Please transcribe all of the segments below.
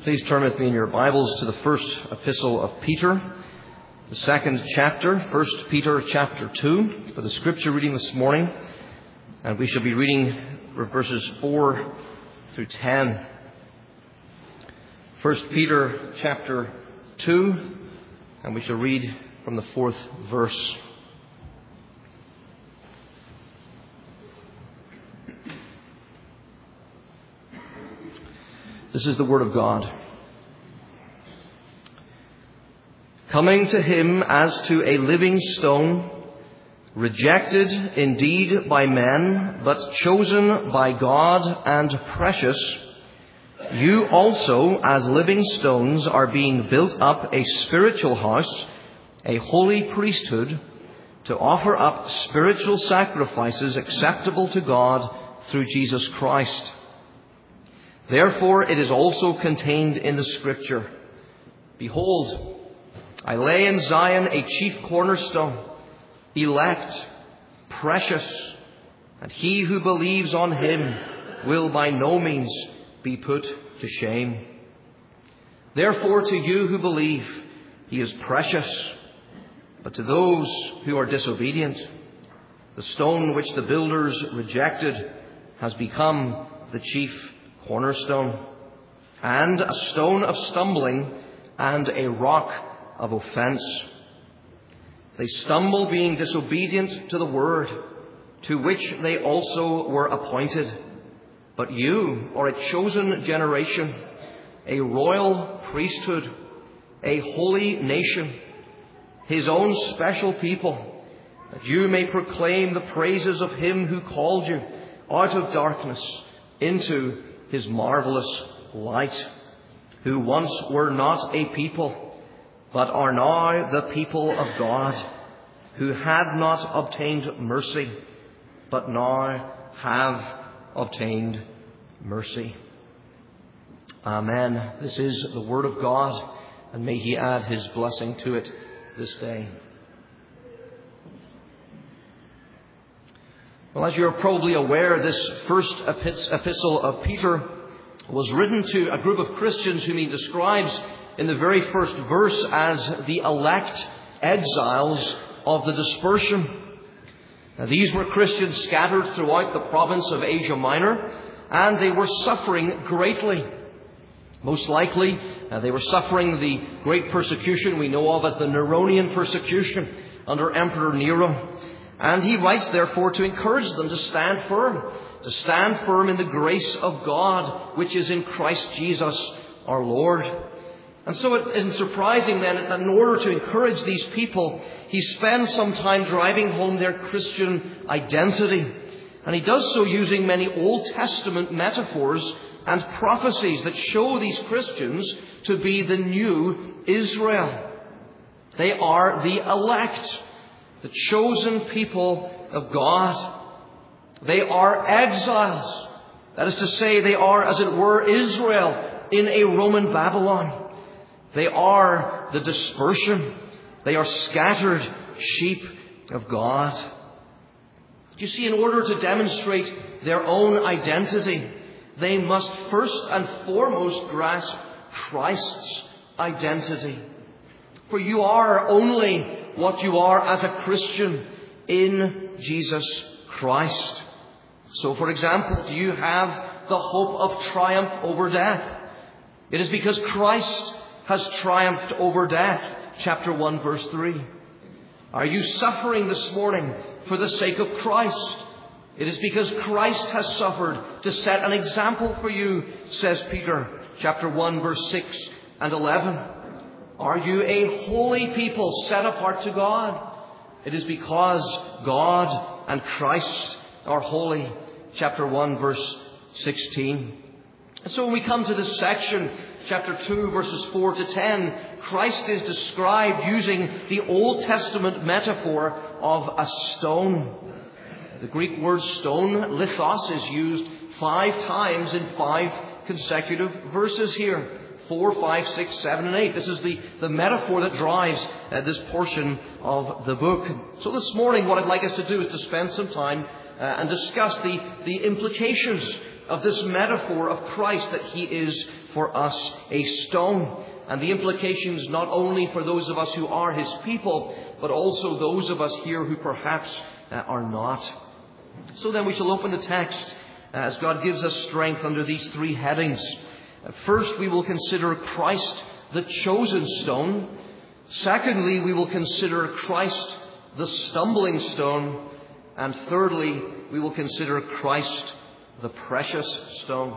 Please turn with me in your Bibles to the first epistle of Peter, the second chapter, 1 Peter chapter 2, for the scripture reading this morning. And we shall be reading verses 4 through 10. 1 Peter chapter 2, and we shall read from the 4th verse. This is the word of God. Coming to him as to a living stone, rejected indeed by men, but chosen by God and precious, you also as living stones are being built up a spiritual house, a holy priesthood, to offer up spiritual sacrifices acceptable to God through Jesus Christ. Therefore it is also contained in the Scripture, Behold, I lay in Zion a chief cornerstone, elect, precious, and he who believes on him will by no means be put to shame. Therefore to you who believe, he is precious, but to those who are disobedient, the stone which the builders rejected has become the chief cornerstone, and a stone of stumbling and a rock of offense. They stumble being disobedient to the word, to which they also were appointed. But you are a chosen generation, a royal priesthood, a holy nation, his own special people, that you may proclaim the praises of him who called you out of darkness into his marvelous light, who once were not a people, but are now the people of God, who had not obtained mercy, but now have obtained mercy. Amen. This is the word of God, and may he add his blessing to it this day. Well, as you're probably aware, this first epistle of Peter was written to a group of Christians whom he describes in the very first verse as the elect exiles of the dispersion. Now, these were Christians scattered throughout the province of Asia Minor, and they were suffering greatly. Most likely, they were suffering the great persecution we know of as the Neronian persecution under Emperor Nero. And he writes, therefore, to encourage them to stand firm in the grace of God, which is in Christ Jesus our Lord. And so it isn't surprising then that in order to encourage these people, he spends some time driving home their Christian identity. And he does so using many Old Testament metaphors and prophecies that show these Christians to be the new Israel. They are the elect, the chosen people of God. They are exiles. That is to say, they are, as it were, Israel in a Roman Babylon. They are the dispersion. They are scattered sheep of God. You see, in order to demonstrate their own identity, they must first and foremost grasp Christ's identity. For you are only what you are as a Christian in Jesus Christ. So, for example, do you have the hope of triumph over death? It is because Christ has triumphed over death. Chapter 1, verse 3. Are you suffering this morning for the sake of Christ? It is because Christ has suffered to set an example for you, says Peter, chapter 1, verse 6 and 11. Are you a holy people set apart to God? It is because God and Christ are holy. Chapter 1, verse 16. And so when we come to this section, chapter 2, verses 4 to 10, Christ is described using the Old Testament metaphor of a stone. The Greek word stone, lithos, is used 5 times in 5 consecutive verses here. 4, 5, 6, 7, and 8. This is the metaphor that drives this portion of the book. So this morning what I'd like us to do is to spend some time and discuss the implications of this metaphor of Christ, that he is for us a stone. And the implications not only for those of us who are his people, but also those of us here who perhaps are not. So then we shall open the text as God gives us strength under these three headings. First, we will consider Christ the chosen stone. Secondly, we will consider Christ the stumbling stone. And thirdly, we will consider Christ the precious stone.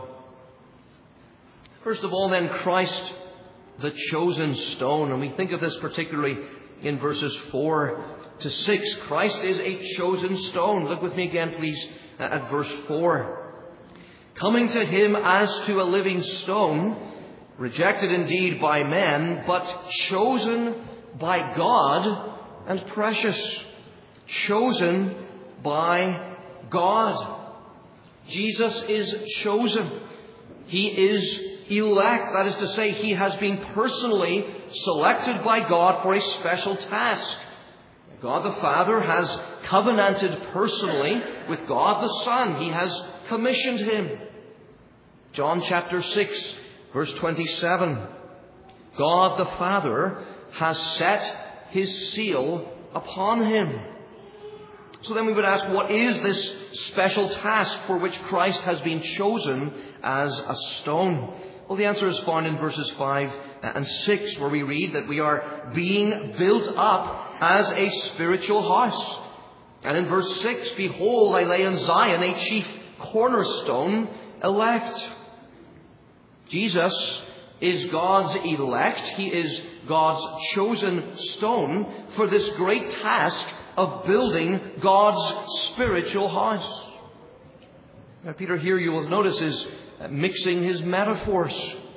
First of all, then, Christ the chosen stone. And we think of this particularly in verses 4 to 6. Christ is a chosen stone. Look with me again, please, at verse 4. Coming to him as to a living stone, rejected indeed by men, but chosen by God and precious. Chosen by God. Jesus is chosen. He is elect. That is to say, he has been personally selected by God for a special task. God the Father has covenanted personally with God the Son. He has commissioned him. John chapter 6, verse 27. God the Father has set his seal upon him. So then we would ask, what is this special task for which Christ has been chosen as a stone? Well, the answer is found in verses 5 and 6, where we read that we are being built up as a spiritual house. And in verse 6, behold, I lay in Zion a chief cornerstone, elect. Jesus is God's elect. He is God's chosen stone for this great task of building God's spiritual house. Now, Peter here, you will notice, is mixing his metaphors.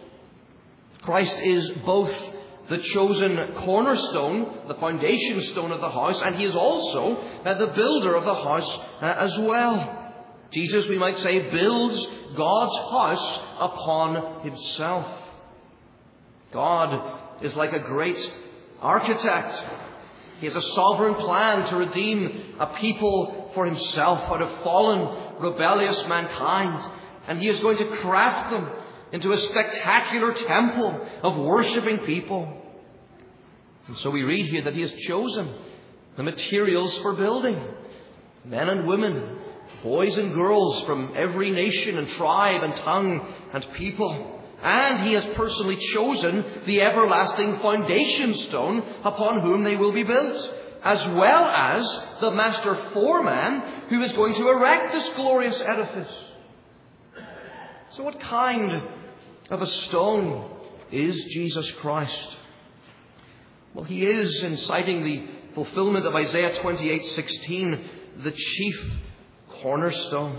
Christ is both the chosen cornerstone, the foundation stone of the house, and he is also the builder of the house as well. Jesus, we might say, builds God's house upon himself. God is like a great architect. He has a sovereign plan to redeem a people for himself out of fallen, rebellious mankind. And he is going to craft them into a spectacular temple of worshipping people. And so we read here that he has chosen the materials for building. Men and women, boys and girls from every nation and tribe and tongue and people. And he has personally chosen the everlasting foundation stone upon whom they will be built, as well as the master foreman who is going to erect this glorious edifice. So what kind of a stone is Jesus Christ? Well, he is, in citing the fulfillment of Isaiah 28:16, the chief cornerstone.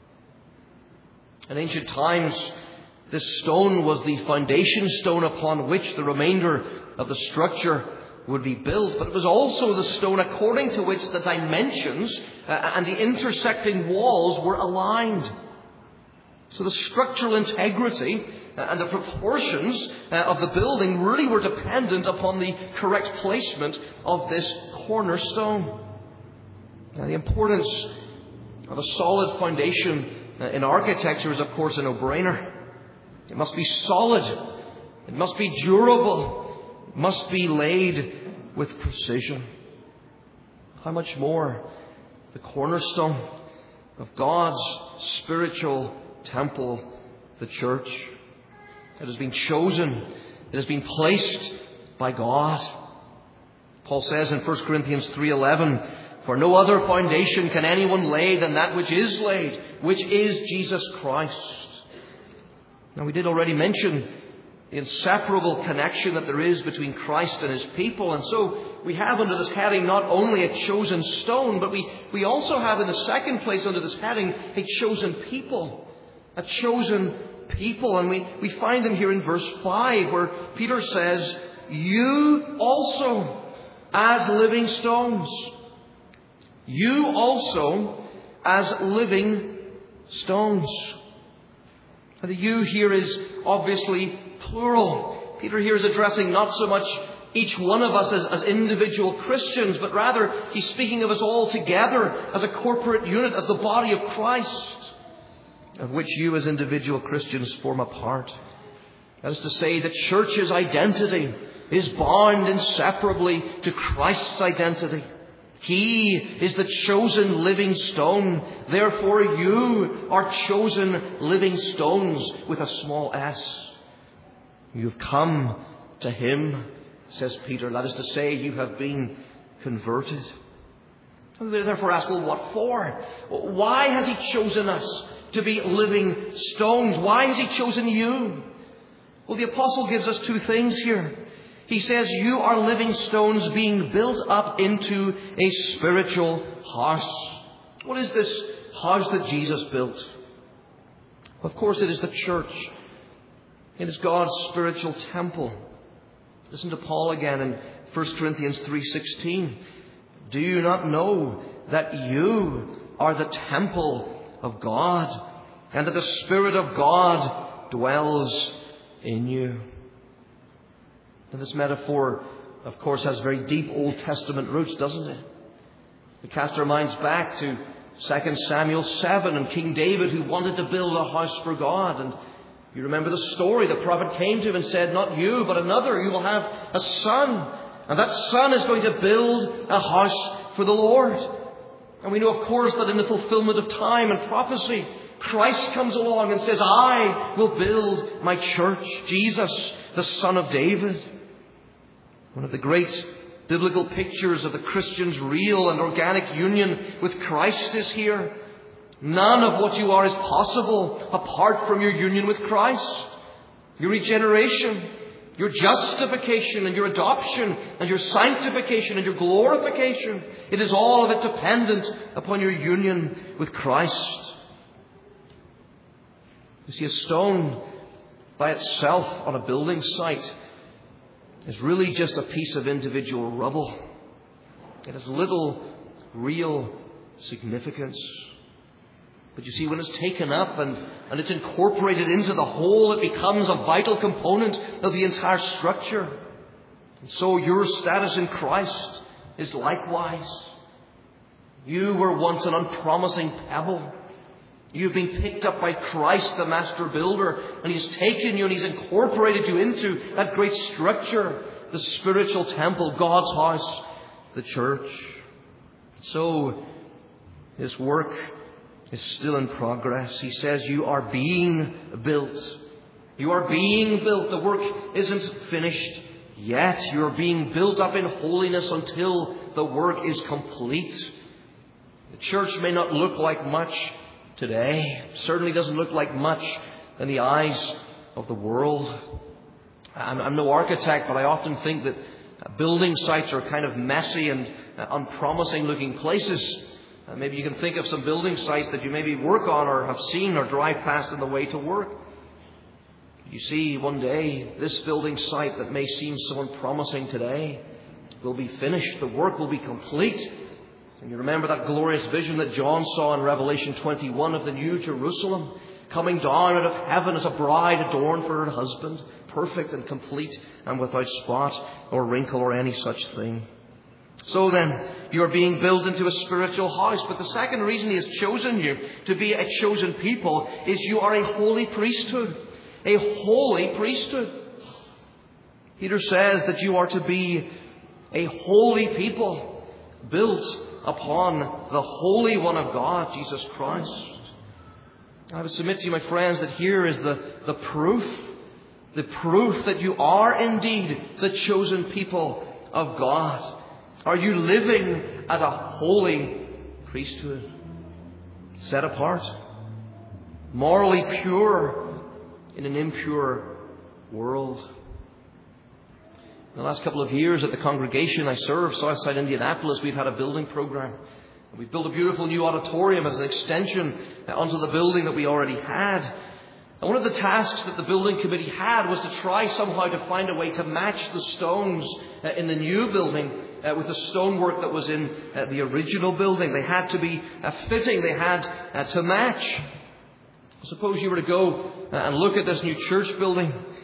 In ancient times, this stone was the foundation stone upon which the remainder of the structure would be built. But it was also the stone according to which the dimensions and the intersecting walls were aligned. So the structural integrity and the proportions of the building really were dependent upon the correct placement of this cornerstone. Now, the importance of a solid foundation in architecture is, of course, a no-brainer. It must be solid. It must be durable. It must be laid with precision. How much more the cornerstone of God's spiritual temple, the church. It has been chosen. It has been placed by God. Paul says in 1 Corinthians 3:11, for no other foundation can anyone lay than that which is laid, which is Jesus Christ. Now, we did already mention the inseparable connection that there is between Christ and his people. And so we have under this heading not only a chosen stone, but we also have in the second place under this heading a chosen people. A chosen people. And we find them here in verse 5 where Peter says, you also as living stones. You also as living stones. The you here is obviously plural. Peter here is addressing not so much each one of us as individual Christians, but rather He's speaking of us all together as a corporate unit, as the body of Christ, of which you as individual Christians form a part. That is to say, the church's identity is bound inseparably to Christ's identity. He is the chosen living stone. Therefore, you are chosen living stones with a small s. You've come to Him, says Peter. That is to say, you have been converted. And we therefore ask, well, what for? Why has He chosen us to be living stones? Why has He chosen you? Well, the apostle gives us two things here. He says, you are living stones being built up into a spiritual house. What is this house that Jesus built? Of course, it is the church. It is God's spiritual temple. Listen to Paul again in 1 Corinthians 3:16. Do you not know that you are the temple of God, and that the Spirit of God dwells in you? And this metaphor, of course, has very deep Old Testament roots, doesn't it? We cast our minds back to 2 Samuel 7 and King David, who wanted to build a house for God. And you remember the story. The prophet came to him and said, not you, but another. You will have a son. And that son is going to build a house for the Lord. And we know, of course, that in the fulfillment of time and prophecy, Christ comes along and says, I will build my church. Jesus, the son of David. One of the great biblical pictures of the Christian's real and organic union with Christ is here. None of what you are is possible apart from your union with Christ. Your regeneration, your justification and your adoption and your sanctification and your glorification. It is all of it dependent upon your union with Christ. You see, a stone by itself on a building site is really just a piece of individual rubble. It has little real significance. But you see, when it's taken up and it's incorporated into the whole, it becomes a vital component of the entire structure. And so your status in Christ is likewise. You were once an unpromising pebble. You've been picked up by Christ, the master builder, and He's taken you and He's incorporated you into that great structure, the spiritual temple, God's house, the church. So His work is still in progress. He says you are being built. You are being built. The work isn't finished yet. You are being built up in holiness until the work is complete. The church may not look like much today. It certainly doesn't look like much in the eyes of the world. I'm no architect, but I often think that building sites are kind of messy and unpromising looking places. Maybe you can think of some building sites that you maybe work on or have seen or drive past on the way to work. You see, one day, this building site that may seem so unpromising today will be finished. The work will be complete. And you remember that glorious vision that John saw in Revelation 21 of the New Jerusalem coming down out of heaven as a bride adorned for her husband, perfect and complete and without spot or wrinkle or any such thing. So then, you are being built into a spiritual house. But the second reason He has chosen you to be a chosen people is you are a holy priesthood. A holy priesthood. Peter says that you are to be a holy people built upon the Holy One of God, Jesus Christ. I would submit to you, my friends, that here is the proof that you are indeed the chosen people of God. Are you living as a holy priesthood? Set apart, morally pure in an impure world. In the last couple of years at the congregation I serve, Southside Indianapolis, we've had a building program. We've built a beautiful new auditorium as an extension onto the building that we already had. And one of the tasks that the building committee had was to try somehow to find a way to match the stones in the new building with the stonework that was in the original building. They had to be fitting. They had to match. Suppose you were to go and look at this new church building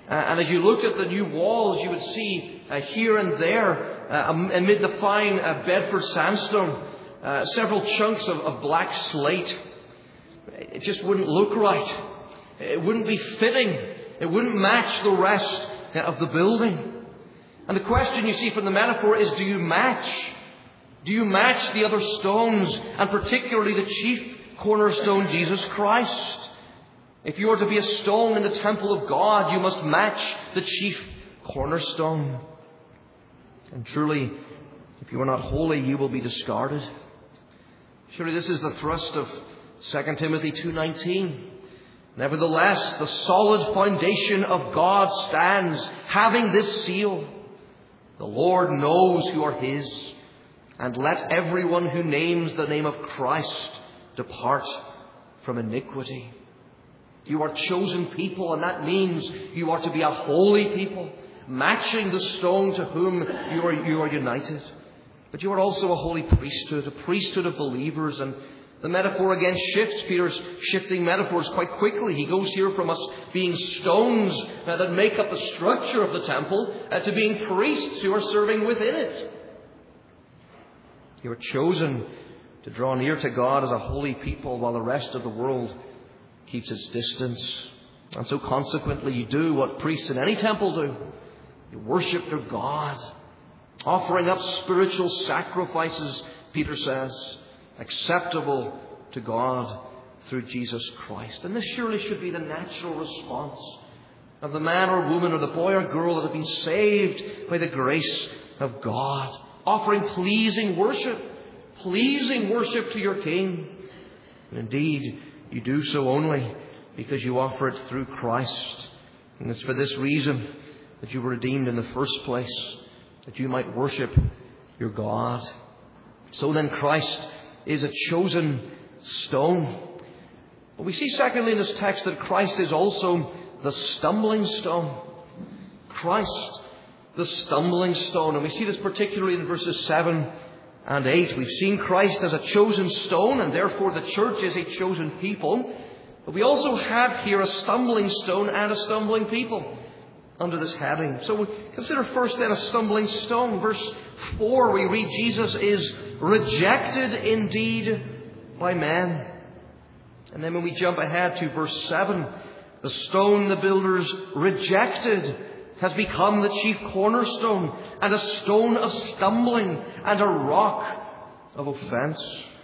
And as you looked at the new walls, you would see here and there, amid the fine Bedford sandstone, several chunks of black slate. It just wouldn't look right. It wouldn't be fitting. It wouldn't match the rest of the building. And the question you see from the metaphor is, do you match? Do you match the other stones, and particularly the chief cornerstone, Jesus Christ? If you are to be a stone in the temple of God, you must match the chief cornerstone. And truly, if you are not holy, you will be discarded. Surely this is the thrust of 2 Timothy 2:19. Nevertheless, the solid foundation of God stands, having this seal: the Lord knows who are His, and let everyone who names the name of Christ depart from iniquity. You are chosen people, and that means you are to be a holy people, matching the stone to whom you are united. But you are also a holy priesthood, a priesthood of believers. And the metaphor again shifts. Peter's shifting metaphors quite quickly. He goes here from us being stones that make up the structure of the temple to being priests who are serving within it. You are chosen to draw near to God as a holy people while the rest of the world keeps its distance. And so consequently you do what priests in any temple do. You worship their God, offering up spiritual sacrifices, Peter says, acceptable to God through Jesus Christ. And this surely should be the natural response of the man or woman or the boy or girl that have been saved by the grace of God, offering pleasing worship to your King. And indeed, you do so only because you offer it through Christ. And it's for this reason that you were redeemed in the first place, that you might worship your God. So then Christ is a chosen stone. But we see secondly in this text that Christ is also the stumbling stone. Christ, the stumbling stone. And we see this particularly in verses 7 and 8. We've seen Christ as a chosen stone, and therefore the church is a chosen people. But we also have here a stumbling stone and a stumbling people under this heading. So we consider first then a stumbling stone. Verse 4, we read, Jesus is rejected indeed by men. And then when we jump ahead to verse 7, the stone the builders rejected has become the chief cornerstone, and a stone of stumbling and a rock of offense.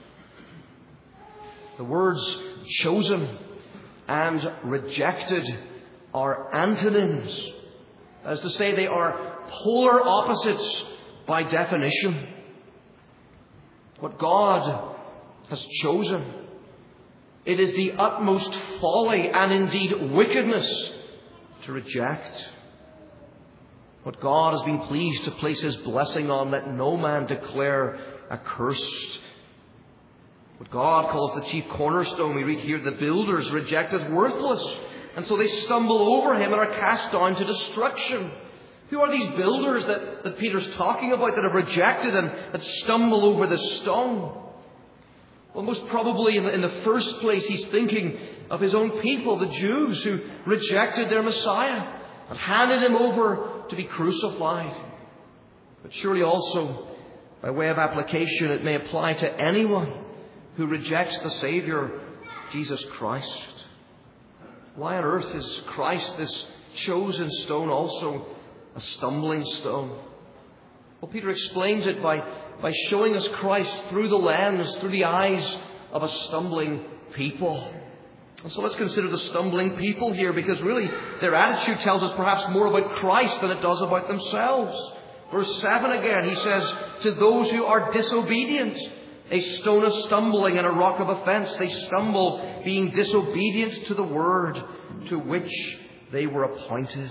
The words chosen and rejected are antonyms. That is to say, they are polar opposites by definition. What God has chosen, it is the utmost folly and indeed wickedness to reject. What God has been pleased to place His blessing on, let no man declare accursed. What God calls the chief cornerstone, we read here, the builders reject as worthless. And so they stumble over Him and are cast down to destruction. Who are these builders that Peter's talking about that have rejected and that stumble over the stone? Well, most probably in the first place, he's thinking of his own people, the Jews, who rejected their Messiah and handed Him over to be crucified. But surely also, by way of application, it may apply to anyone who rejects the Saviour, Jesus Christ. Why on earth is Christ, this chosen stone, also a stumbling stone? Well, Peter explains it by showing us Christ through the lens, through the eyes of a stumbling people. And so let's consider the stumbling people here, because really their attitude tells us perhaps more about Christ than it does about themselves. Verse 7 again, he says, to those who are disobedient, a stone of stumbling and a rock of offense. They stumble being disobedient to the word to which they were appointed.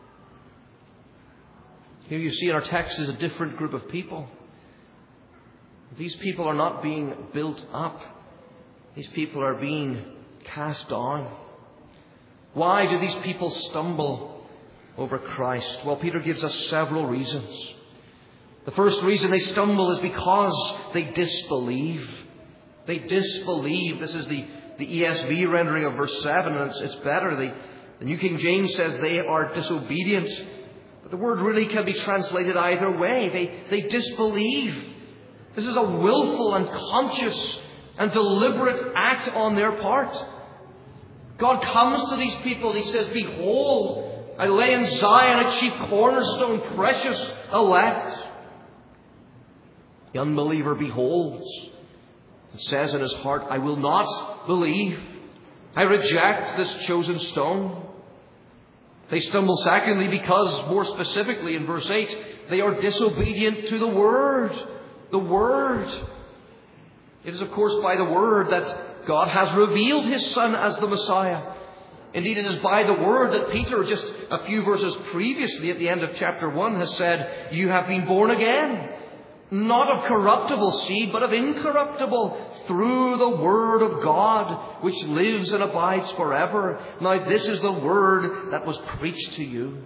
Here you see in our text is a different group of people. These people are not being built up. These people are being cast down. Why do these people stumble over Christ? Well, Peter gives us several reasons. The first reason they stumble is because they disbelieve. They disbelieve. This is the ESV rendering of verse 7, and it's better. The New King James says they are disobedient. But the word really can be translated either way. They disbelieve. This is a willful and conscious and deliberate act on their part. God comes to these people and He says, "Behold, I lay in Zion a chief cornerstone, precious elect." The unbeliever beholds and says in his heart, "I will not believe. I reject this chosen stone." They stumble secondly because, more specifically in verse 8, they are disobedient to the Word. The Word. It is, of course, by the Word that God has revealed His Son as the Messiah. Indeed, it is by the Word that Peter, just a few verses previously at the end of chapter 1, has said, "You have been born again, not of corruptible seed, but of incorruptible, through the Word of God, which lives and abides forever. Now this is the Word that was preached to you."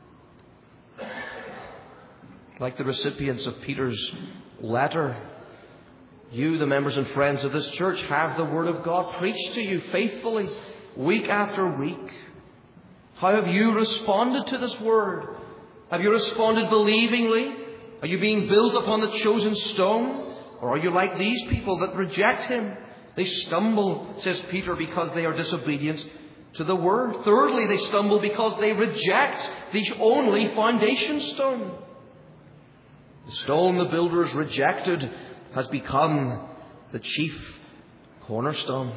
Like the recipients of Peter's letter, you, the members and friends of this church, have the Word of God preached to you faithfully, week after week. How have you responded to this Word? Have you responded believingly? Are you being built upon the chosen stone? Or are you like these people that reject Him? They stumble, says Peter, because they are disobedient to the Word. Thirdly, they stumble because they reject the only foundation stone. The stone the builders rejected has become the chief cornerstone.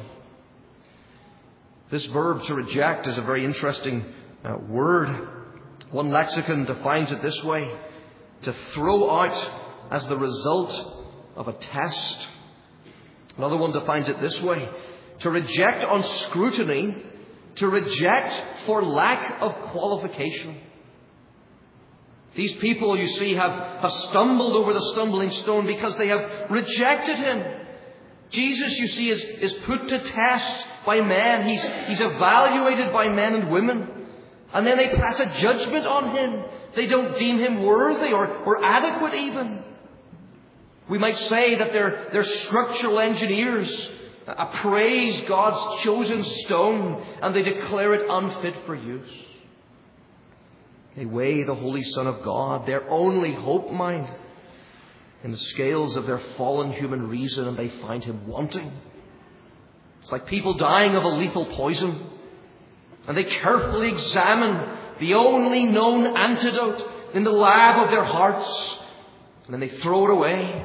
This verb to reject is a very interesting word. One lexicon defines it this way: to throw out as the result of a test. Another one defines it this way: to reject on scrutiny, to reject for lack of qualification. These people, you see, have stumbled over the stumbling stone because they have rejected Him. Jesus, you see, is put to test by men. He's evaluated by men and women. And then they pass a judgment on Him. They don't deem Him worthy or adequate even. We might say that they're structural engineers, appraise God's chosen stone, and they declare it unfit for use. They weigh the Holy Son of God, their only hope, mind, in the scales of their fallen human reason, and they find Him wanting. It's like people dying of a lethal poison, and they carefully examine the only known antidote in the lab of their hearts, and then they throw it away.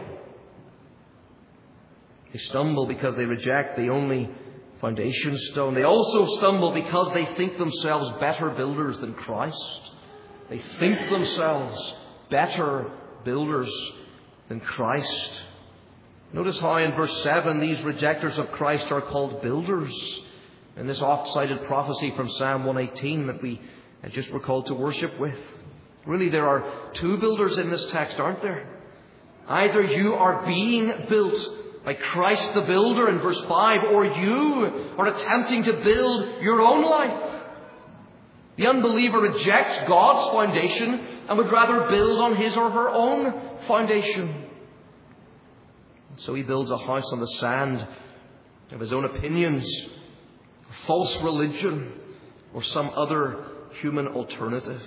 They stumble because they reject the only foundation stone. They also stumble because they think themselves better builders than Christ. They think themselves better builders than Christ. Notice how in verse 7 these rejectors of Christ are called builders. In this oft-cited prophecy from Psalm 118 that we just were called to worship with. Really, there are two builders in this text, aren't there? Either you are being built by Christ the builder in verse 5, or you are attempting to build your own life. The unbeliever rejects God's foundation and would rather build on his or her own foundation. And so he builds a house on the sand of his own opinions, false religion, or some other human alternative.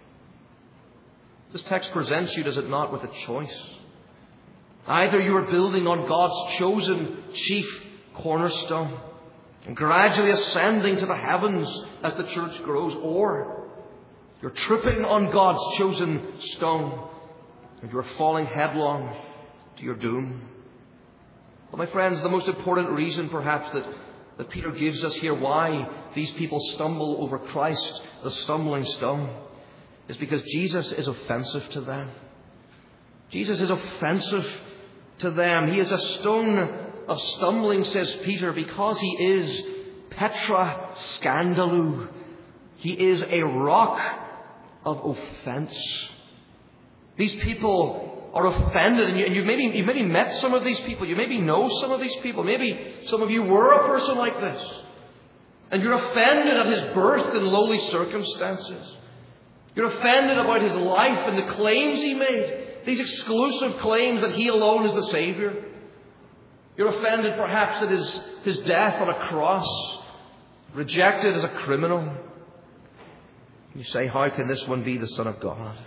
This text presents you, does it not, with a choice. Either you are building on God's chosen chief cornerstone and gradually ascending to the heavens as the church grows, or you're tripping on God's chosen stone and you're falling headlong to your doom. But my friends, the most important reason perhaps that Peter gives us here why these people stumble over Christ, the stumbling stone, is because Jesus is offensive to them. Jesus is offensive to them. He is a stone of stumbling, says Peter, because he is Petra Scandalou. He is a rock of offense. These people are offended, and you've maybe met some of these people. You maybe know some of these people. Maybe some of you were a person like this. And you're offended at his birth in lowly circumstances. You're offended about his life and the claims he made. These exclusive claims that he alone is the Savior. You're offended perhaps at his death on a cross, rejected as a criminal. You say, how can this one be the Son of God?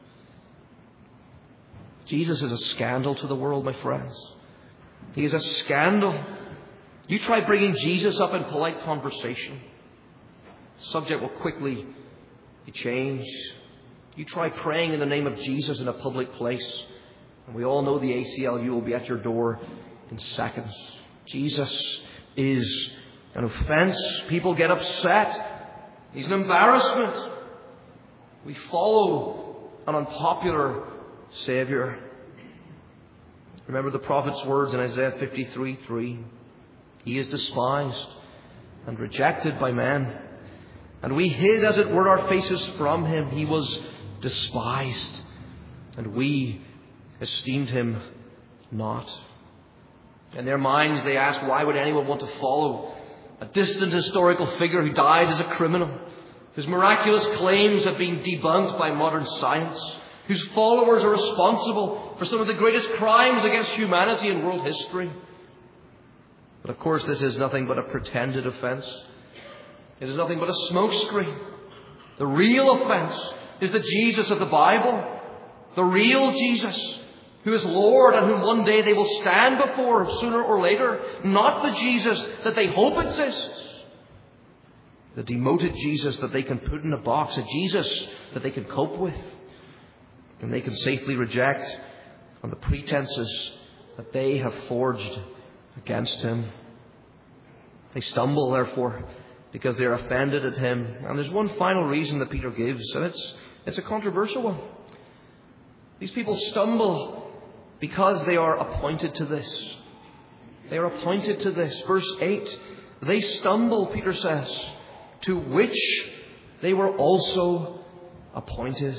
Jesus is a scandal to the world, my friends. He is a scandal. You try bringing Jesus up in polite conversation, the subject will quickly be changed. You try praying in the name of Jesus in a public place, and we all know the ACLU will be at your door in seconds. Jesus is an offense. People get upset. He's an embarrassment. We follow an unpopular Savior. Remember the prophet's words in Isaiah 53:3. He is despised and rejected by men, and we hid, as it were, our faces from him. He was despised, and we esteemed him not. In their minds they ask, why would anyone want to follow a distant historical figure who died as a criminal, whose miraculous claims have been debunked by modern science, whose followers are responsible for some of the greatest crimes against humanity in world history? But of course this is nothing but a pretended offense. It is nothing but a smokescreen. The real offense is the Jesus of the Bible, the real Jesus, who is Lord and whom one day they will stand before sooner or later, not the Jesus that they hope exists, the demoted Jesus that they can put in a box, a Jesus that they can cope with and they can safely reject on the pretenses that they have forged against him. They stumble, therefore, because they're offended at him. And there's one final reason that Peter gives, and it's a controversial one. These people stumble because they are appointed to this. They are appointed to this. Verse 8, they stumble, Peter says, to which they were also appointed.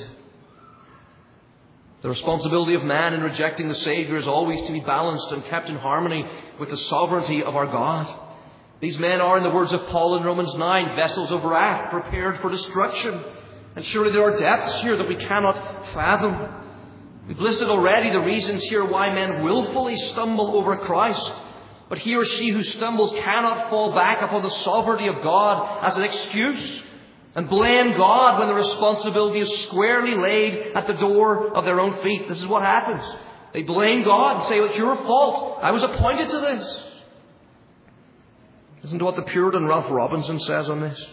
The responsibility of man in rejecting the Savior is always to be balanced and kept in harmony with the sovereignty of our God. These men are, in the words of Paul in Romans 9, vessels of wrath prepared for destruction. And surely there are depths here that we cannot fathom. We've listed already the reasons here why men willfully stumble over Christ. But he or she who stumbles cannot fall back upon the sovereignty of God as an excuse and blame God when the responsibility is squarely laid at the door of their own feet. This is what happens. They blame God and say, it's your fault. I was appointed to this. Listen to what the Puritan Ralph Robinson says on this.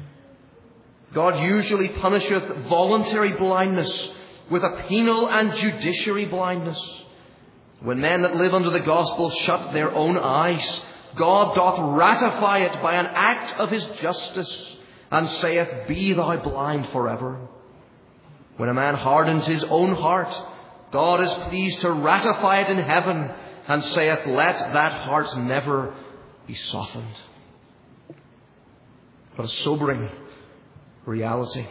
God usually punisheth voluntary blindness with a penal and judiciary blindness. When men that live under the gospel shut their own eyes, God doth ratify it by an act of his justice, and saith, be thou blind forever. When a man hardens his own heart, God is pleased to ratify it in heaven, and saith, let that heart never be softened. What a sobering reality.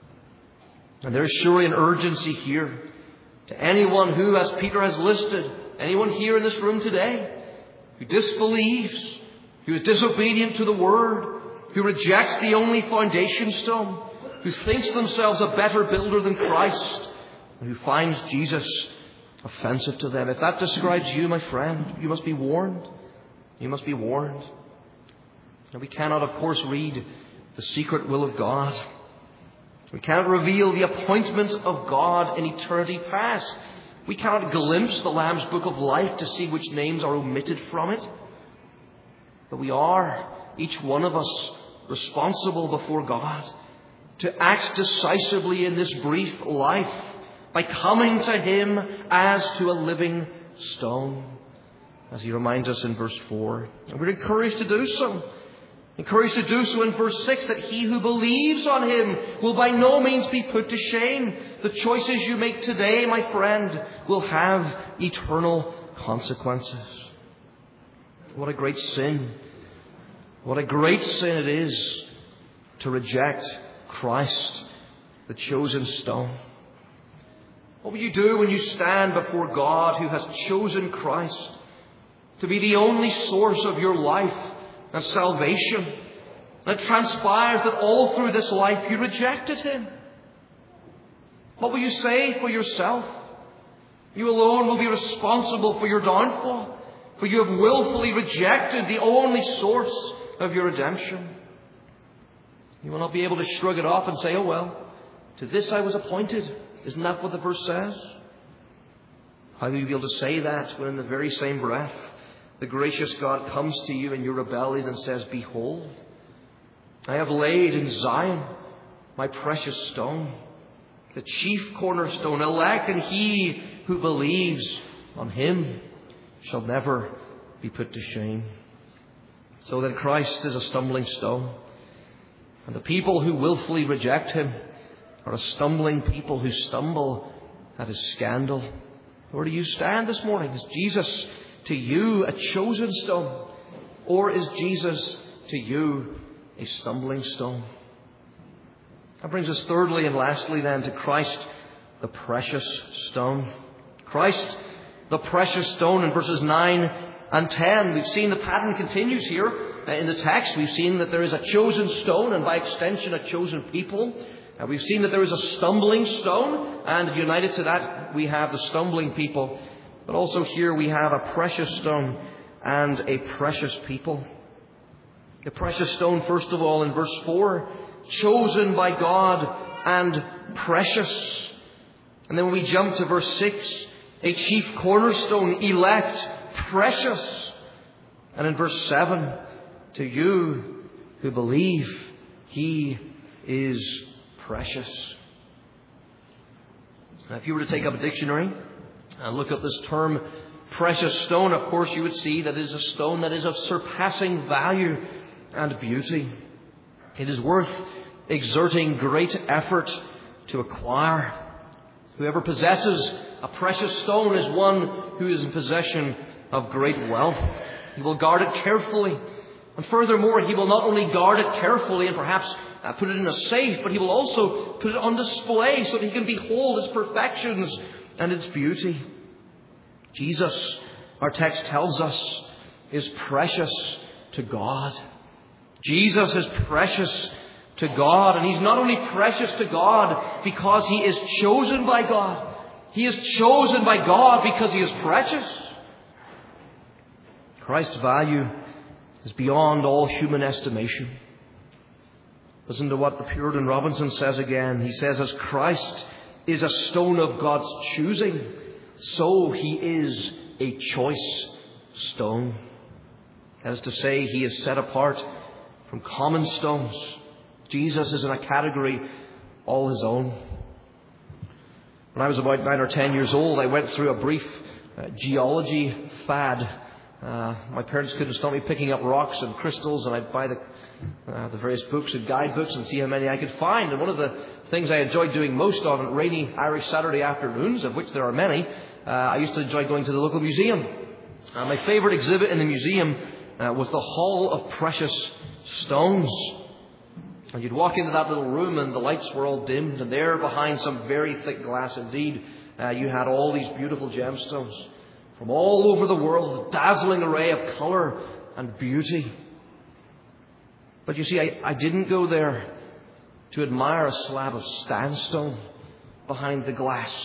And there's surely an urgency here to anyone who, as Peter has listed, anyone here in this room today, who disbelieves, who is disobedient to the word, who rejects the only foundation stone, who thinks themselves a better builder than Christ, and who finds Jesus offensive to them. If that describes you, my friend, you must be warned. You must be warned. Now, we cannot, of course, read the secret will of God. We cannot reveal the appointment of God in eternity past. We cannot glimpse the Lamb's Book of Life to see which names are omitted from it. But we are, each one of us, responsible before God to act decisively in this brief life by coming to him as to a living stone, as he reminds us in verse 4. And we're encouraged to do so. Encouraged to do so in verse 6, that he who believes on him will by no means be put to shame. The choices you make today, my friend, will have eternal consequences. What a great sin. What a great sin it is to reject Christ, the chosen stone. What will you do when you stand before God, who has chosen Christ to be the only source of your life and salvation? And it transpires that all through this life you rejected him. What will you say for yourself? You alone will be responsible for your downfall, for you have willfully rejected the only source of your redemption. You will not be able to shrug it off and say, oh well, to this I was appointed. Isn't that what the verse says? How will you be able to say that when in the very same breath the gracious God comes to you in your rebellion and says, behold, I have laid in Zion my precious stone, the chief cornerstone, elect, and he who believes on him shall never be put to shame. So then Christ is a stumbling stone, and the people who willfully reject him are a stumbling people who stumble at his scandal. Where do you stand this morning? Is Jesus to you a chosen stone, or is Jesus to you a stumbling stone? That brings us thirdly and lastly then to Christ, the precious stone. Christ, the precious stone, in verses 9 and 10. We've seen the pattern continues here in the text. We've seen that there is a chosen stone, and by extension a chosen people. We've seen that there is a stumbling stone, and united to that we have the stumbling people. But also here we have a precious stone and a precious people. The precious stone, first of all, in verse 4, chosen by God and precious. And then when we jump to verse 6, a chief cornerstone, elect, precious. And in verse 7, to you who believe, he is precious. Now, if you were to take up a dictionary and look up this term, precious stone, of course you would see that it is a stone that is of surpassing value and beauty. It is worth exerting great effort to acquire. Whoever possesses a precious stone is one who is in possession of great wealth. He will guard it carefully. And furthermore, he will not only guard it carefully and perhaps put it in a safe, but he will also put it on display so that he can behold its perfections and its beauty. Jesus, our text tells us, is precious to God. Jesus is precious to God, and he's not only precious to God because he is chosen by God. He is chosen by God because he is precious. Christ's value is beyond all human estimation. Listen to what the Puritan Robinson says again. He says, as Christ is a stone of God's choosing, so he is a choice stone. That is to say, he is set apart from common stones. Jesus is in a category all his own. When I was about 9 or 10 years old, I went through a brief geology fad. My parents couldn't stop me picking up rocks and crystals, and I'd buy the various books and guidebooks and see how many I could find. And one of the things I enjoyed doing most of on rainy Irish Saturday afternoons, of which there are many, I used to enjoy going to the local museum. My favourite exhibit in the museum was the Hall of Precious Stones. And you'd walk into that little room and the lights were all dimmed, and there behind some very thick glass indeed, you had all these beautiful gemstones from all over the world, a dazzling array of colour and beauty. But you see, I didn't go there to admire a slab of sandstone behind the glass.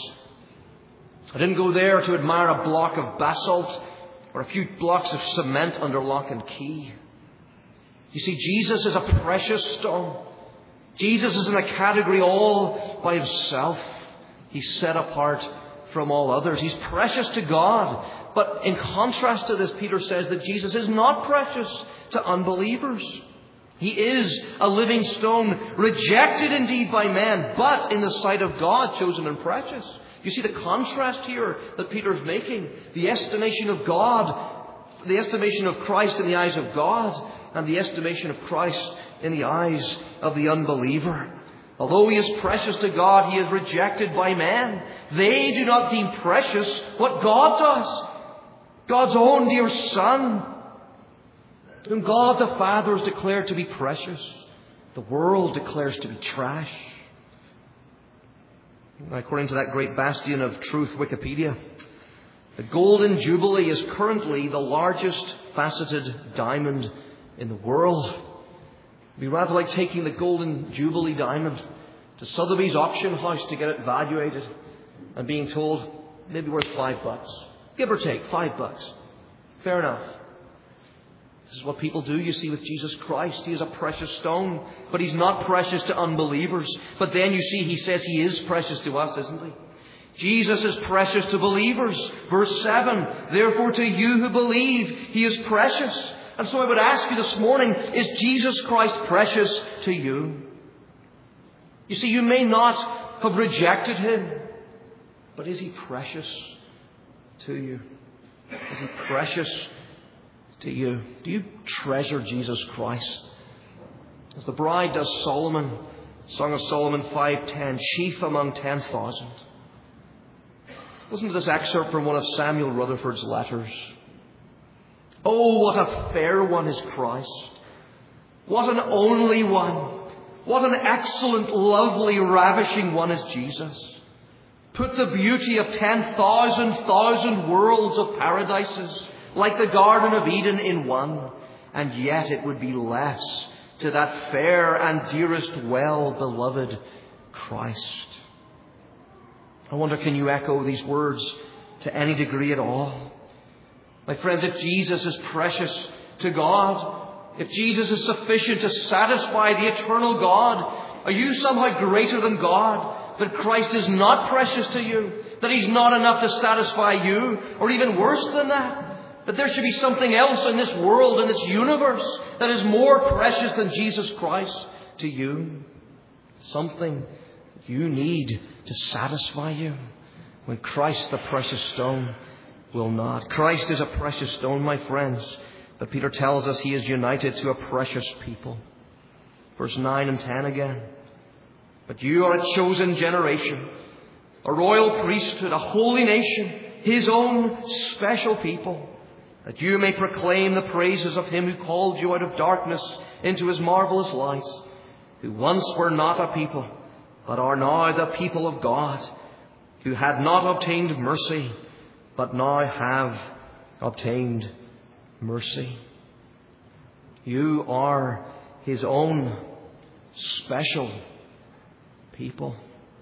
I didn't go there to admire a block of basalt or a few blocks of cement under lock and key. You see, Jesus is a precious stone. Jesus is in a category all by himself. He's set apart from all others. He's precious to God. But in contrast to this, Peter says that Jesus is not precious to unbelievers. He is a living stone, rejected indeed by man, but in the sight of God, chosen and precious. You see the contrast here that Peter is making. The estimation of God, the estimation of Christ in the eyes of God, and the estimation of Christ in the eyes of the unbeliever. Although he is precious to God, he is rejected by man. They do not deem precious what God does. God's own dear Son, whom God the Father has declared to be precious, the world declares to be trash. According to that great bastion of truth, Wikipedia, the Golden Jubilee is currently the largest faceted diamond in the world. It'd be rather like taking the Golden Jubilee diamond to Sotheby's auction house to get it valuated and being told maybe worth $5. Give or take $5. Fair enough. This is what people do, you see, with Jesus Christ. He is a precious stone, but He's not precious to unbelievers. But then you see, He says He is precious to us, isn't He? Jesus is precious to believers. Verse 7, therefore to you who believe, He is precious. And so I would ask you this morning, is Jesus Christ precious to you? You see, you may not have rejected Him, but is He precious to you? Is He precious to you? Do you treasure Jesus Christ? As the bride does Solomon, Song of Solomon 5:10, chief among 10,000. Listen to this excerpt from one of Samuel Rutherford's letters. Oh, what a fair one is Christ. What an only one. What an excellent, lovely, ravishing one is Jesus. Put the beauty of 10,000 worlds of paradises, like the Garden of Eden, in one, and yet it would be less to that fair and dearest, well-beloved Christ. I wonder, can you echo these words to any degree at all? My friends, if Jesus is precious to God, if Jesus is sufficient to satisfy the eternal God, are you somehow greater than God? That Christ is not precious to you? That He's not enough to satisfy you? Or even worse than that, that there should be something else in this world, in this universe, that is more precious than Jesus Christ to you? Something you need to satisfy you, when Christ, the precious stone, will not. Christ is a precious stone, my friends, but Peter tells us He is united to a precious people. Verse 9 and 10 again. But you are a chosen generation, a royal priesthood, a holy nation, His own special people, that you may proclaim the praises of Him who called you out of darkness into His marvelous light, who once were not a people, but are now the people of God, who had not obtained mercy, but now have obtained mercy. You are His own special people.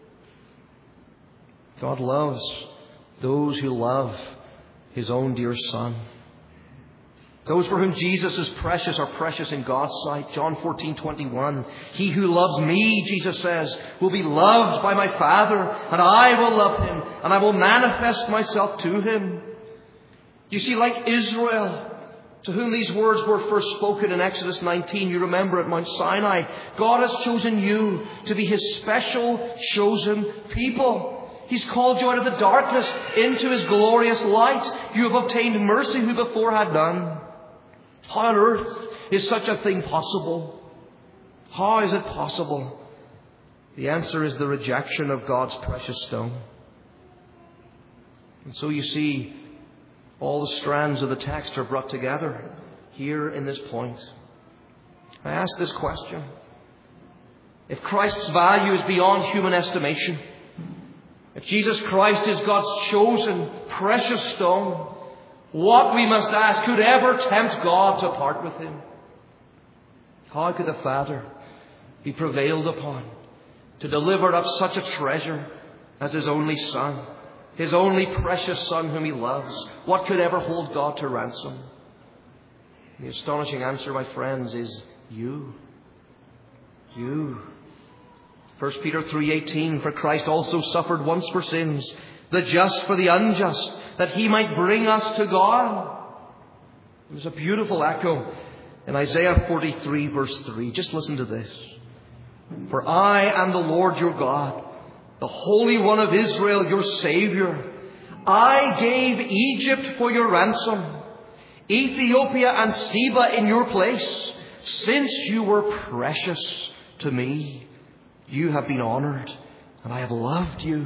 God loves those who love His own dear Son. Those for whom Jesus is precious are precious in God's sight. John 14:21. He who loves me, Jesus says, will be loved by my Father, and I will love him, and I will manifest myself to him. You see, like Israel, to whom these words were first spoken in Exodus 19, you remember at Mount Sinai, God has chosen you to be His special chosen people. He's called you out of the darkness into His glorious light. You have obtained mercy who before had none. How on earth is such a thing possible? How is it possible? The answer is the rejection of God's precious stone. And so you see, all the strands of the text are brought together here in this point. I ask this question. If Christ's value is beyond human estimation, if Jesus Christ is God's chosen, precious stone, what, we must ask, could ever tempt God to part with Him? How could the Father be prevailed upon to deliver up such a treasure as His only Son, His only precious Son whom He loves? What could ever hold God to ransom? The astonishing answer, my friends, is you. You. 1 Peter 3:18, for Christ also suffered once for sins, the just for the unjust, that He might bring us to God. There's a beautiful echo in Isaiah 43 verse 3. Just listen to this. For I am the Lord your God, the Holy One of Israel, your Savior. I gave Egypt for your ransom, Ethiopia and Seba in your place. Since you were precious to me, you have been honored, and I have loved you.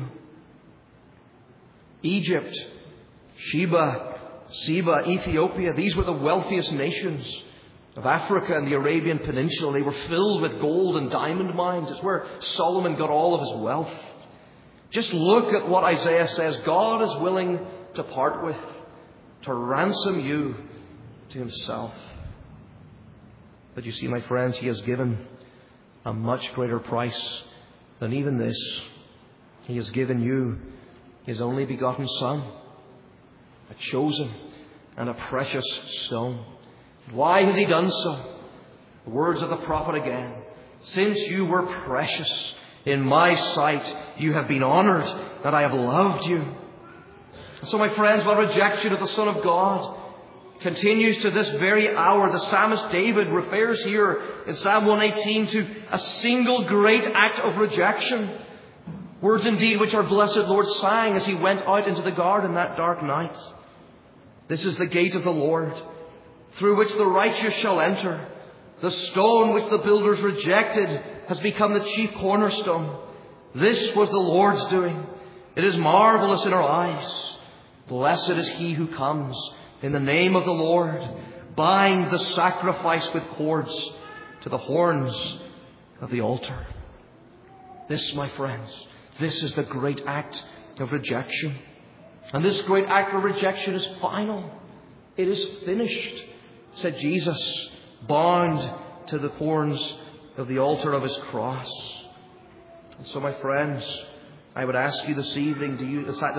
Egypt, Sheba, Seba, Ethiopia, these were the wealthiest nations of Africa and the Arabian Peninsula. They were filled with gold and diamond mines. It's where Solomon got all of his wealth. Just look at what Isaiah says God is willing to part with, to ransom you to Himself. But you see, my friends, He has given a much greater price than even this. He has given you His only begotten Son, a chosen and a precious stone. Why has he done so? The words of the prophet again. Since you were precious in my sight, you have been honored, and I have loved you. And so, my friends, while rejection of the Son of God continues to this very hour, the psalmist David refers here in Psalm 118 to a single great act of rejection. Words indeed which our blessed Lord sang as he went out into the garden that dark night. This is the gate of the Lord, through which the righteous shall enter. The stone which the builders rejected has become the chief cornerstone. This was the Lord's doing. It is marvelous in our eyes. Blessed is he who comes in the name of the Lord. Bind the sacrifice with cords to the horns of the altar. This, my friends, this is the great act of rejection. And this great act of rejection is final. It is finished, said Jesus, bound to the horns of the altar of his cross. And so, my friends, I would ask you this morning, do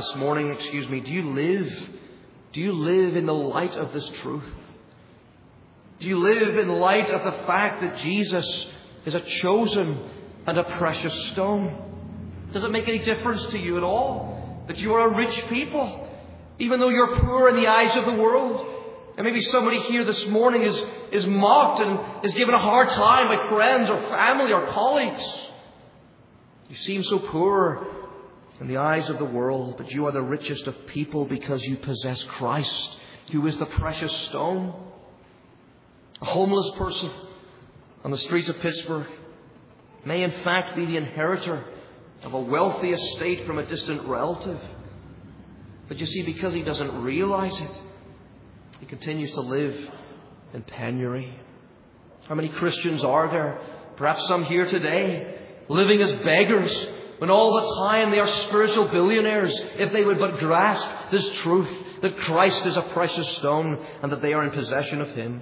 you live in the light of this truth? Do you live in light of the fact that Jesus is a chosen and a precious stone? Does it make any difference to you at all that you are a rich people, even though you're poor in the eyes of the world? And maybe somebody here this morning is mocked and is given a hard time by friends or family or colleagues. You seem so poor in the eyes of the world, but you are the richest of people because you possess Christ, who is the precious stone. A homeless person on the streets of Pittsburgh may in fact be the inheritor of a wealthy estate from a distant relative. But you see, because he doesn't realize it, he continues to live in penury. How many Christians are there, perhaps some here today, living as beggars, when all the time they are spiritual billionaires, if they would but grasp this truth, that Christ is a precious stone and that they are in possession of him.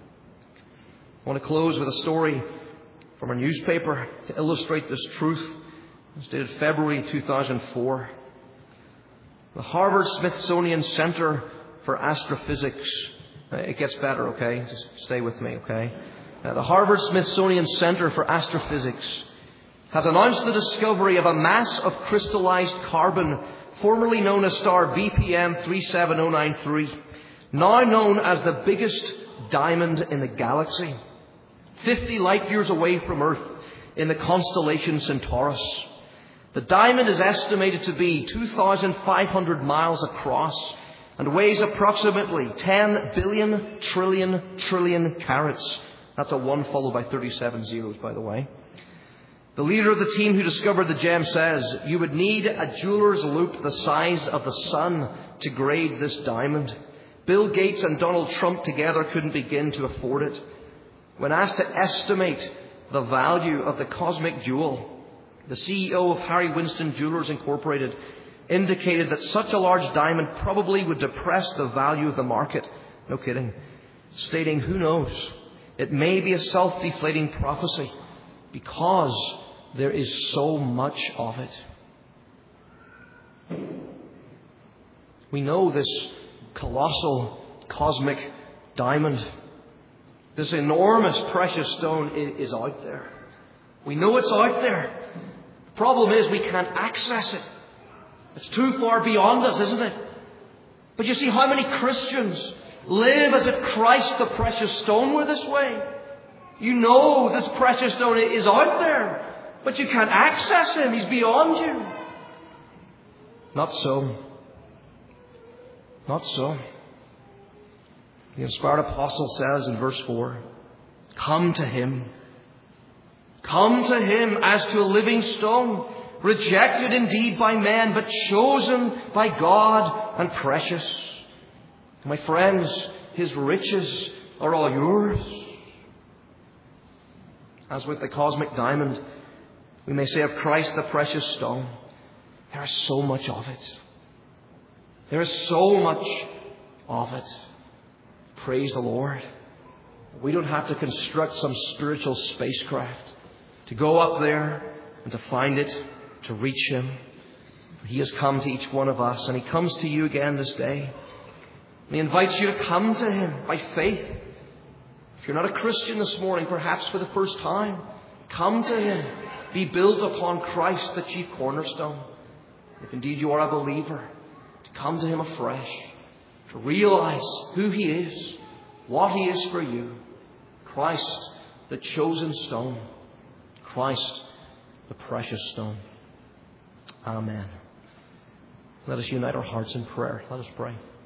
I want to close with a story from our newspaper to illustrate this truth. It's dated February 2004. The Harvard-Smithsonian Center for Astrophysics. It gets better, okay? Just stay with me, okay? The Harvard-Smithsonian Center for Astrophysics has announced the discovery of a mass of crystallized carbon, formerly known as star BPM 37093, now known as the biggest diamond in the galaxy, 50 light years away from Earth in the constellation Centaurus. The diamond is estimated to be 2,500 miles across and weighs approximately 10 billion trillion carats. That's a 1 followed by 37 zeros, by the way. The leader of the team who discovered the gem says, you would need a jeweler's loupe the size of the sun to grade this diamond. Bill Gates and Donald Trump together couldn't begin to afford it. When asked to estimate the value of the cosmic jewel, the CEO of Harry Winston Jewelers Incorporated indicated that such a large diamond probably would depress the value of the market. No kidding. Stating, who knows, it may be a self-deflating prophecy because there is so much of it. We know this colossal cosmic diamond, this enormous precious stone is out there. We know it's out there. The problem is we can't access it. It's too far beyond us, isn't it? But you see, how many Christians live as if Christ, the precious stone, were this way? You know this precious stone is out there, but you can't access him. He's beyond you. Not so. Not so. The inspired apostle says in verse 4, come to him. Come to him as to a living stone, rejected indeed by men, but chosen by God and precious. My friends, his riches are all yours. As with the cosmic diamond, we may say of Christ the precious stone, there is so much of it. There is so much of it. Praise the Lord. We don't have to construct some spiritual spacecraft to go up there and to find it, to reach him. He has come to each one of us, and he comes to you again this day. And he invites you to come to him by faith. If you're not a Christian this morning, perhaps for the first time, come to Him. Be built upon Christ, the chief cornerstone. If indeed you are a believer, to come to Him afresh, to realize who He is, what He is for you. Christ, the chosen stone. Christ, the precious stone. Amen. Let us unite our hearts in prayer. Let us pray.